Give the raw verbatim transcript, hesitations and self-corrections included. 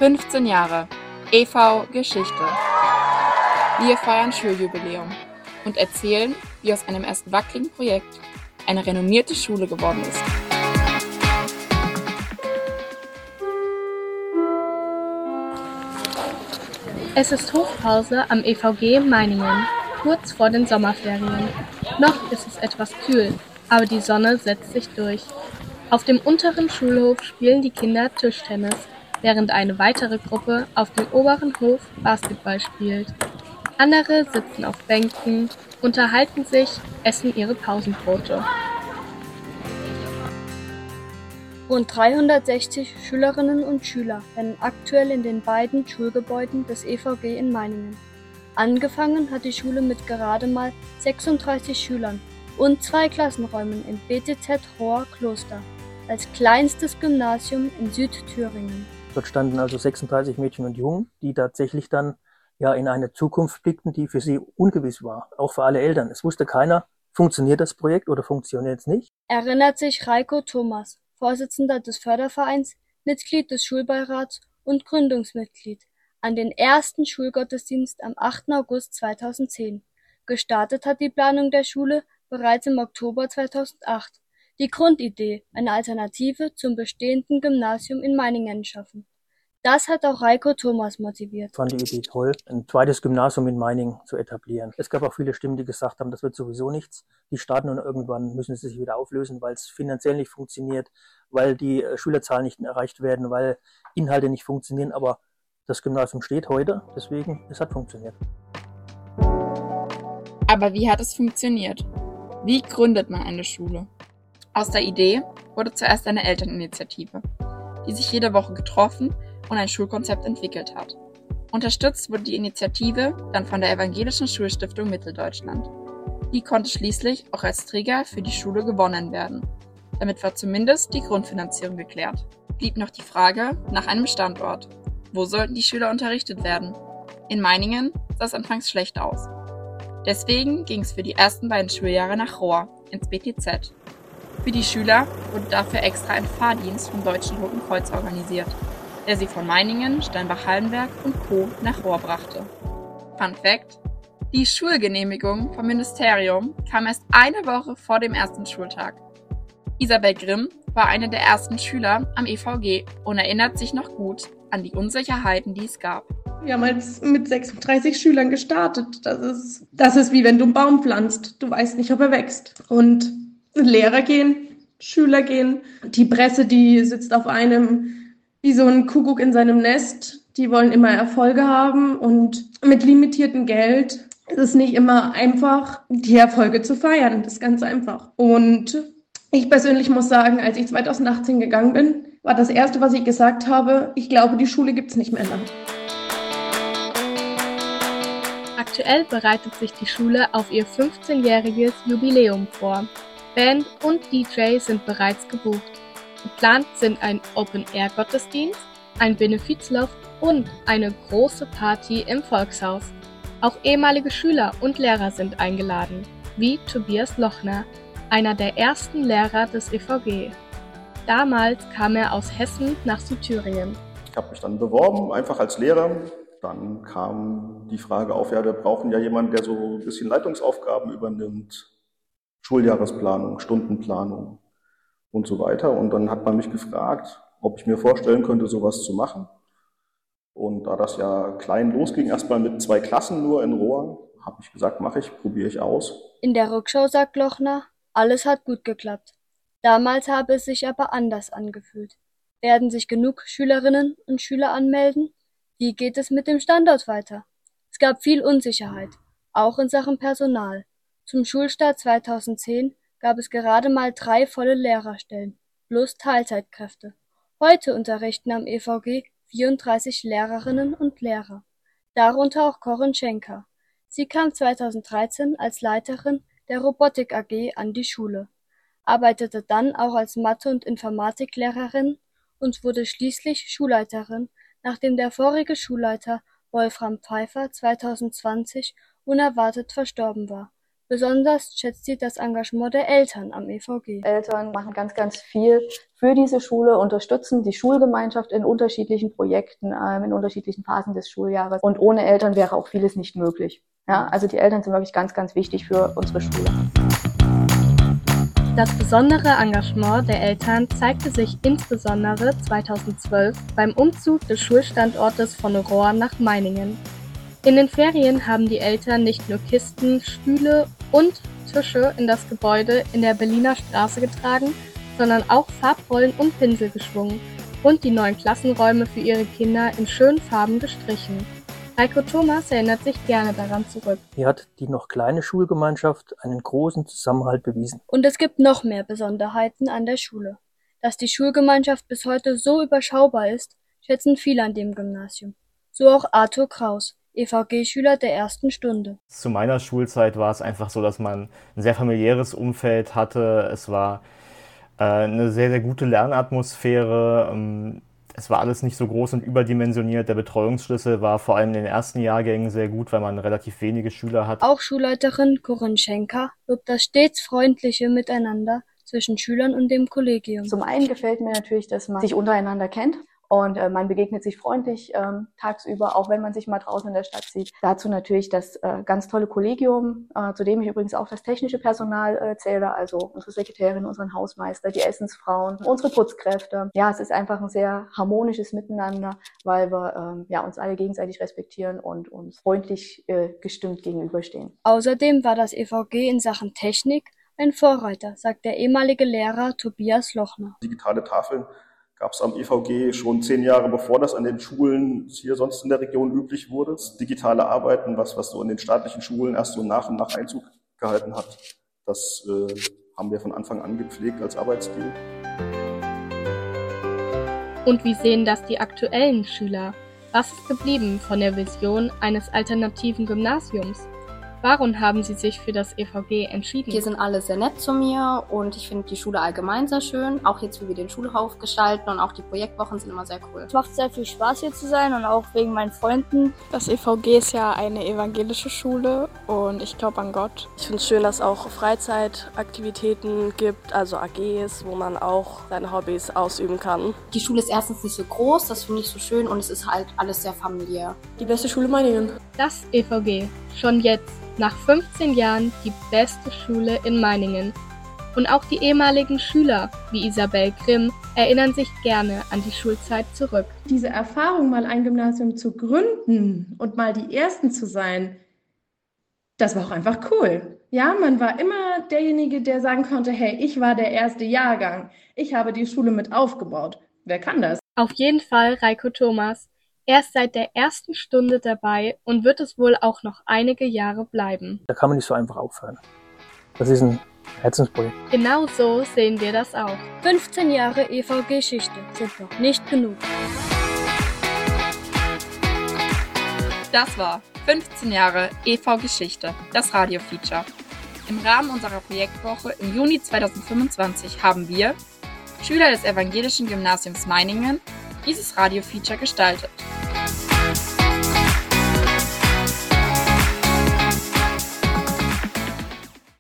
fünfzehn Jahre E V Geschichte. Wir feiern Schuljubiläum und erzählen, wie aus einem erst wackeligen Projekt eine renommierte Schule geworden ist. Es ist Hofpause am E V G Meiningen, kurz vor den Sommerferien. Noch ist es etwas kühl, aber die Sonne setzt sich durch. Auf dem unteren Schulhof spielen die Kinder Tischtennis, während eine weitere Gruppe auf dem oberen Hof Basketball spielt. Andere sitzen auf Bänken, unterhalten sich, essen ihre Pausenbrote. Rund dreihundertsechzig Schülerinnen und Schüler lernen aktuell in den beiden Schulgebäuden des E V G in Meiningen. Angefangen hat die Schule mit gerade mal sechsunddreißig Schülern und zwei Klassenräumen im B T Z Rohr Kloster, als kleinstes Gymnasium in Südthüringen. Dort standen also sechsunddreißig Mädchen und Jungen, die tatsächlich dann ja in eine Zukunft blickten, die für sie ungewiss war, auch für alle Eltern. Es wusste keiner, funktioniert das Projekt oder funktioniert es nicht. Erinnert sich Reiko Thomas, Vorsitzender des Fördervereins, Mitglied des Schulbeirats und Gründungsmitglied, an den ersten Schulgottesdienst am achten August zweitausendzehn. Gestartet hat die Planung der Schule bereits im Oktober zweitausendacht. Die Grundidee, eine Alternative zum bestehenden Gymnasium in Meiningen schaffen. Das hat auch Reiko Thomas motiviert. Ich fand die Idee toll, ein zweites Gymnasium in Meiningen zu etablieren. Es gab auch viele Stimmen, die gesagt haben, das wird sowieso nichts. Die starten und irgendwann müssen sie sich wieder auflösen, weil es finanziell nicht funktioniert, weil die Schülerzahlen nicht erreicht werden, weil Inhalte nicht funktionieren. Aber das Gymnasium steht heute, deswegen, es hat funktioniert. Aber wie hat es funktioniert? Wie gründet man eine Schule? Aus der Idee wurde zuerst eine Elterninitiative, die sich jede Woche getroffen und ein Schulkonzept entwickelt hat. Unterstützt wurde die Initiative dann von der Evangelischen Schulstiftung Mitteldeutschland. Die konnte schließlich auch als Träger für die Schule gewonnen werden. Damit war zumindest die Grundfinanzierung geklärt. Blieb noch die Frage nach einem Standort. Wo sollten die Schüler unterrichtet werden? In Meiningen sah es anfangs schlecht aus. Deswegen ging es für die ersten beiden Schuljahre nach Rohr, ins B T Z. Für die Schüler wurde dafür extra ein Fahrdienst vom Deutschen Roten Kreuz organisiert, der sie von Meiningen, Steinbach-Hallenberg und Co. nach Rohr brachte. Fun Fact: Die Schulgenehmigung vom Ministerium kam erst eine Woche vor dem ersten Schultag. Isabel Grimm war eine der ersten Schüler am E V G und erinnert sich noch gut an die Unsicherheiten, die es gab. Wir haben jetzt mit sechsunddreißig Schülern gestartet. Das ist, das ist wie wenn du einen Baum pflanzt. Du weißt nicht, ob er wächst. Und Lehrer gehen, Schüler gehen. Die Presse, die sitzt auf einem wie so ein Kuckuck in seinem Nest. Die wollen immer Erfolge haben. Und mit limitiertem Geld ist es nicht immer einfach, die Erfolge zu feiern. Das ist ganz einfach. Und ich persönlich muss sagen, als ich zweitausendachtzehn gegangen bin, war das Erste, was ich gesagt habe, ich glaube, die Schule gibt's nicht mehr lang. Aktuell bereitet sich die Schule auf ihr fünfzehnjähriges Jubiläum vor. Band und D J sind bereits gebucht. Geplant sind ein Open-Air-Gottesdienst, ein Benefizlauf und eine große Party im Volkshaus. Auch ehemalige Schüler und Lehrer sind eingeladen, wie Tobias Lochner, einer der ersten Lehrer des E V G. Damals kam er aus Hessen nach Südthüringen. Ich habe mich dann beworben, einfach als Lehrer. Dann kam die Frage auf, ja, wir brauchen ja jemanden, der so ein bisschen Leitungsaufgaben übernimmt. Schuljahresplanung, Stundenplanung und so weiter. Und dann hat man mich gefragt, ob ich mir vorstellen könnte, sowas zu machen. Und da das ja klein losging, erstmal mit zwei Klassen nur in Rohr, habe ich gesagt, mache ich, probiere ich aus. In der Rückschau sagt Lochner, alles hat gut geklappt. Damals habe es sich aber anders angefühlt. Werden sich genug Schülerinnen und Schüler anmelden? Wie geht es mit dem Standort weiter? Es gab viel Unsicherheit, auch in Sachen Personal. Zum Schulstart zweitausendzehn gab es gerade mal drei volle Lehrerstellen, plus Teilzeitkräfte. Heute unterrichten am E V G vierunddreißig Lehrerinnen und Lehrer, darunter auch Corinne Schenker. Sie kam zweitausenddreizehn als Leiterin der Robotik A G an die Schule, arbeitete dann auch als Mathe- und Informatiklehrerin und wurde schließlich Schulleiterin, nachdem der vorige Schulleiter Wolfram Pfeiffer zweitausendzwanzig unerwartet verstorben war. Besonders schätzt sie das Engagement der Eltern am E V G. Eltern machen ganz, ganz viel für diese Schule, unterstützen die Schulgemeinschaft in unterschiedlichen Projekten, äh, in unterschiedlichen Phasen des Schuljahres. Und ohne Eltern wäre auch vieles nicht möglich. Ja, also die Eltern sind wirklich ganz, ganz wichtig für unsere Schule. Das besondere Engagement der Eltern zeigte sich insbesondere zweitausendzwölf beim Umzug des Schulstandortes von Rohr nach Meiningen. In den Ferien haben die Eltern nicht nur Kisten, Stühle und Tische in das Gebäude in der Berliner Straße getragen, sondern auch Farbrollen und Pinsel geschwungen und die neuen Klassenräume für ihre Kinder in schönen Farben gestrichen. Heiko Thomas erinnert sich gerne daran zurück. Hier hat die noch kleine Schulgemeinschaft einen großen Zusammenhalt bewiesen. Und es gibt noch mehr Besonderheiten an der Schule. Dass die Schulgemeinschaft bis heute so überschaubar ist, schätzen viele an dem Gymnasium. So auch Arthur Kraus, E V G-Schüler der ersten Stunde. Zu meiner Schulzeit war es einfach so, dass man ein sehr familiäres Umfeld hatte. Es war äh, eine sehr, sehr gute Lernatmosphäre. Ähm, es war alles nicht so groß und überdimensioniert. Der Betreuungsschlüssel war vor allem in den ersten Jahrgängen sehr gut, weil man relativ wenige Schüler hat. Auch Schulleiterin Corinne Schenker lobt das stets freundliche Miteinander zwischen Schülern und dem Kollegium. Zum einen gefällt mir natürlich, dass man sich untereinander kennt. Und äh, man begegnet sich freundlich ähm, tagsüber, auch wenn man sich mal draußen in der Stadt sieht. Dazu natürlich das äh, ganz tolle Kollegium, äh, zu dem ich übrigens auch das technische Personal äh, zähle, also unsere Sekretärin, unseren Hausmeister, die Essensfrauen, unsere Putzkräfte. Ja, es ist einfach ein sehr harmonisches Miteinander, weil wir ähm, ja, uns alle gegenseitig respektieren und uns freundlich äh, gestimmt gegenüberstehen. Außerdem war das E V G in Sachen Technik ein Vorreiter, sagt der ehemalige Lehrer Tobias Lochner. Digitale Tafeln gab es am E V G schon zehn Jahre, bevor das an den Schulen hier sonst in der Region üblich wurde. Das digitale Arbeiten, was, was so in den staatlichen Schulen erst so nach und nach Einzug gehalten hat, das äh, haben wir von Anfang an gepflegt als Arbeitsstil. Und wie sehen das die aktuellen Schüler? Was ist geblieben von der Vision eines alternativen Gymnasiums? Warum haben Sie sich für das E V G entschieden? Hier sind alle sehr nett zu mir und ich finde die Schule allgemein sehr schön. Auch jetzt, wie wir den Schulhof gestalten und auch die Projektwochen sind immer sehr cool. Es macht sehr viel Spaß hier zu sein und auch wegen meinen Freunden. Das E V G ist ja eine evangelische Schule und ich glaube an Gott. Ich finde es schön, dass es auch Freizeitaktivitäten gibt, also A Gs, wo man auch seine Hobbys ausüben kann. Die Schule ist erstens nicht so groß, das finde ich so schön und es ist halt alles sehr familiär. Die beste Schule Meiningen. Das E V G, schon jetzt. Nach fünfzehn Jahren die beste Schule in Meiningen. Und auch die ehemaligen Schüler, wie Isabel Grimm, erinnern sich gerne an die Schulzeit zurück. Diese Erfahrung, mal ein Gymnasium zu gründen und mal die Ersten zu sein, das war auch einfach cool. Ja, man war immer derjenige, der sagen konnte, hey, ich war der erste Jahrgang. Ich habe die Schule mit aufgebaut. Wer kann das? Auf jeden Fall Heiko Thomas. Er ist seit der ersten Stunde dabei und wird es wohl auch noch einige Jahre bleiben. Da kann man nicht so einfach aufhören. Das ist ein Herzensprojekt. Genau so sehen wir das auch. fünfzehn Jahre E V G-Geschichte sind noch nicht genug. Das war fünfzehn Jahre E V-Geschichte, das Radio-Feature. Im Rahmen unserer Projektwoche im Juni zweitausendfünfundzwanzig haben wir, Schüler des Evangelischen Gymnasiums Meiningen, dieses Radio-Feature gestaltet.